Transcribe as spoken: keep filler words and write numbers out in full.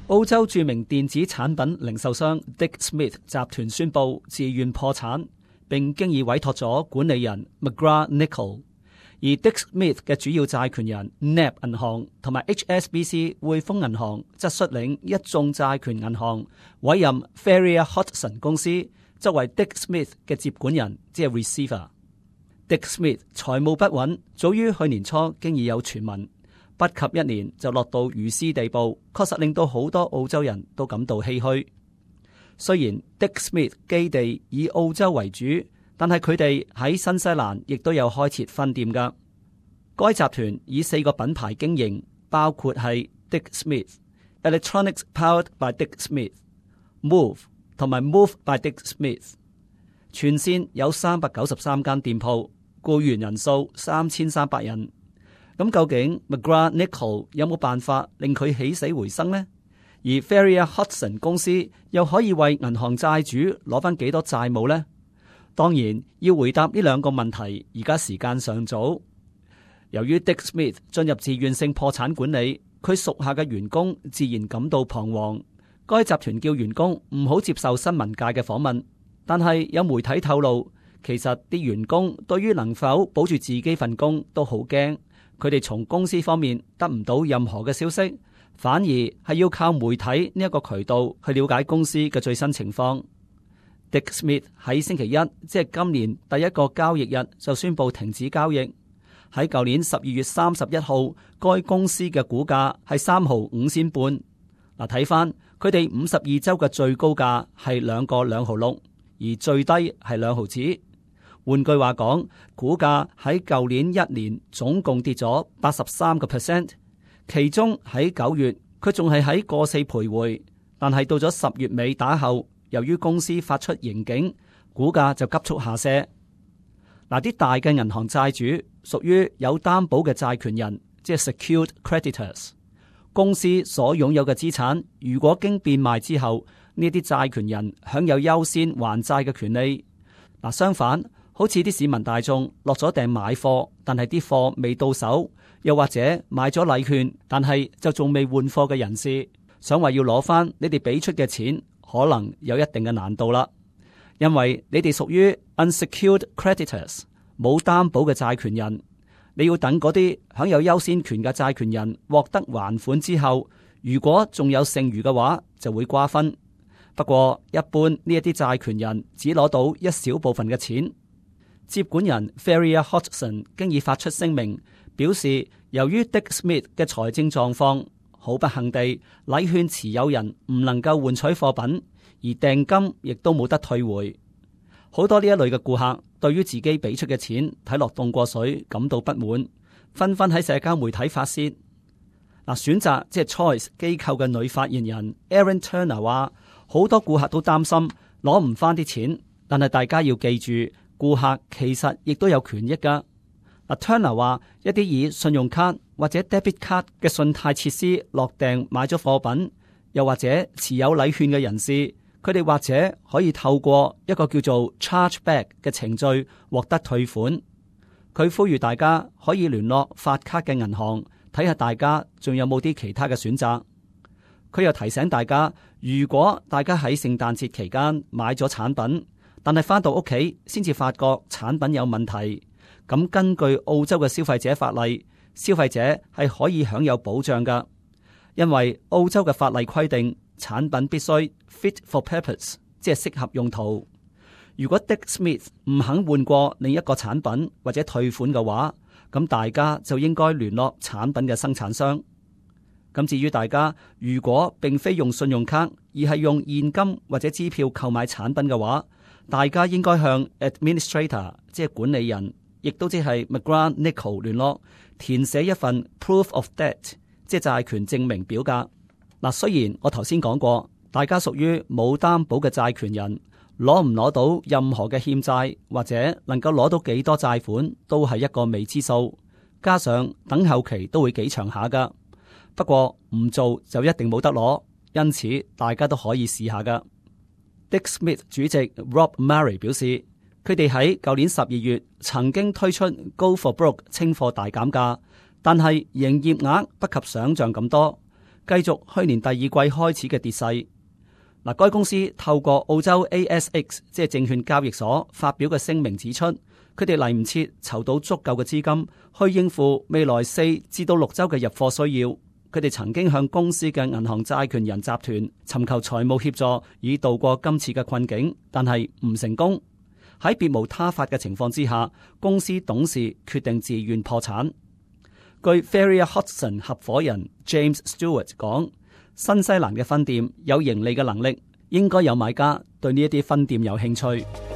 澳洲著名電子產品零售商 Dick Smith 集團宣布自願破產，並經已委託咗管理人 McGrath-Nichol。而 Dick Smith 嘅主要債權人 N A B 銀行同埋 H S B C 匯豐銀行則率領一眾債權銀行委任 Ferrier Hodgson 公司作為 Dick Smith 嘅接管人，即係 receiver。Dick Smith 財務不穩，早於去年初經已有傳聞，不及一年就落到如斯地步，確實令到好多澳洲人都感到唏噓。雖然 Dick Smith 基地以澳洲為主，但係佢哋喺新西蘭亦都有開設分店㗎。該集團以四個品牌經營，包括係 Dick Smith、Electronics Powered by Dick Smith、Move 同埋 Move by Dick Smith。全線有三百九十三間店鋪，僱員人數三千三百人。咁究竟 McGrath-Nichol 有冇辦法令佢起死回生呢？而 Ferrier Hodgson 公司又可以為銀行債主攞翻幾多債務呢？當然要回答呢兩個問題，而家時間尚早。由於 Dick Smith 進入自願性破產管理，佢屬下嘅員工自然感到彷徨。該集團叫員工唔好接受新聞界嘅訪問，但係有媒體透露，其實啲員工對於能否保住自己份工都好驚。佢哋從公司方面得唔到任何嘅消息，反而係要靠媒體呢一個渠道去了解公司嘅最新情況。Dick Smith 喺星期一，即係今年第一個交易日就宣布停止交易。喺舊年十二月三十一號，該公司嘅股價係三毫五仙半。嗱，睇翻佢哋五十二周嘅最高價係兩個兩毫六，而最低係兩毫子。換句話講，股價喺舊年一年總共跌咗八十三個 percent， 其中喺九月佢仲係喺個四徘徊，但係到咗十月尾打後，由於公司發出盈警，股價就急速下瀉。嗱，啲大嘅銀行債主屬於有擔保嘅債權人，即係 secured creditors。公司所擁有嘅資產，如果經變賣之後，呢啲債權人享有優先還債嘅權利。嗱，相反，好似啲市民大眾落咗訂買貨，但係啲貨未到手，又或者買咗禮券，但係就仲未換貨嘅人士，想話要攞翻你哋俾出嘅錢，可能有一定嘅難度啦。因為你哋屬於 unsecured creditors， 冇擔保嘅債權人，你要等嗰啲享有優先權嘅債權人獲得還款之後，如果仲有剩餘嘅話，就會瓜分。不過一般呢一啲債權人只攞到一小部分嘅錢。接管人 Ferrier Hodgson 經已發出聲明，表示由於 Dick Smith 嘅財政狀況，好不幸地，禮券持有人唔能夠換取貨品，而訂金亦都冇得退回。好多呢一類嘅顧客對於自己俾出嘅錢睇落凍過水，感到不滿，紛紛喺社交媒體發洩。嗱，選擇即係 Choice 機構嘅女發言人 Erin Turner 話，好多顧客都擔心攞唔翻啲錢，但係大家要記住，顧客其實亦都有權益㗎。嗱 Turner 話，一啲以信用卡或者 debit card 嘅信貸設施落訂買咗貨品，又或者持有禮券嘅人士，佢哋或者可以透過一個叫做 chargeback 嘅程序獲得退款。佢呼籲大家可以聯絡發卡嘅銀行，睇下大家仲有冇啲其他嘅選擇。佢又提醒大家，如果大家喺聖誕節期間買咗產品，但係返到屋企先至發覺產品有問題，咁根據澳洲嘅消費者法例，消費者係可以享有保障㗎。因為澳洲嘅法例規定，產品必須 fit for purpose， 即係適合用途。如果 Dick Smith 唔肯換過另一個產品或者退款嘅話，咁大家就應該聯絡產品嘅生產商。咁至於大家如果並非用信用卡，而係用現金或者支票購買產品嘅話，大家應該向 administrator 即係管理人，亦都即係 McGrath-Nichol 聯絡，填寫一份 proof of debt， 即係債權證明表格。嗱，雖然我頭先講過，大家屬於冇擔保嘅債權人，攞唔攞到任何嘅欠債，或者能夠攞到幾多債款，都係一個未知數。加上等候期都會幾長下噶。不過唔做就一定冇得攞，因此大家都可以試下噶。Dick Smith 主席 Rob Murray 表示，佢哋喺舊年十二月曾經推出 Go for Broke 清貨大減價，但係營業額不及想象咁多。 繼續去年第二季開始嘅跌勢。嗱，該公司透過澳洲 A S X 即係證券交易所發表嘅聲明指出，佢哋嚟唔切籌到足夠嘅資金去應付未來四至到六週嘅入貨需要。佢哋曾經向公司嘅銀行債權人集團尋求財務協助，以度過今次嘅困境，但係唔成功。喺別無他法嘅情況之下，公司董事決定自願破產。據 Ferrier Hodgson 合夥人 James Stewart 講，新西蘭嘅分店有盈利嘅能力，應該有買家對呢一啲分店有興趣。